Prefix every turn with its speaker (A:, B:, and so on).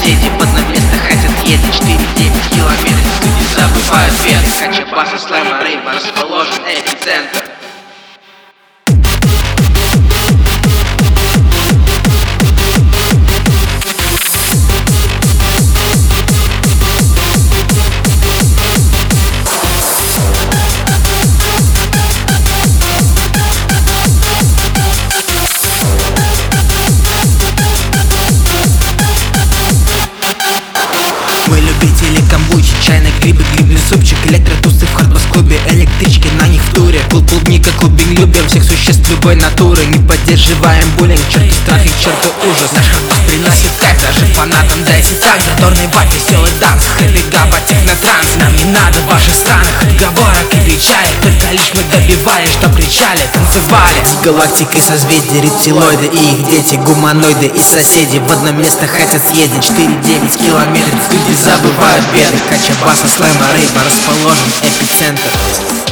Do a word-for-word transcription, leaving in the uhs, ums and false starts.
A: соседи в одно место хотят съездить. Четыре девять километров, люди забывают беды. Качабаса, слэма, рейва, расположен эпицентр.
B: Мы любители камбучи, чайной грибы, грибный супчик, электротусы в хардбас-клубе, электрички на них в туре. Клуб клубника, клубинг, любим всех существ любой натуры. Не поддерживаем буллинг, черту страх и черту ужас. Наш хардбас приносит кайф даже фанатам, дайте так. Задорный вайб, веселый данс, хэппи габа, технотранс. Нам не надо в ваших странах отговорок и печали, только лишь мы добивались, что кричали, танцевали. С галактикой созвездий, рептилоиды и их дети, гуманоиды и соседи в одно место хотят съездить. Четыре девять километров, люди забывают беды. Качабаса, слэма, рейва, расположен эпицентр.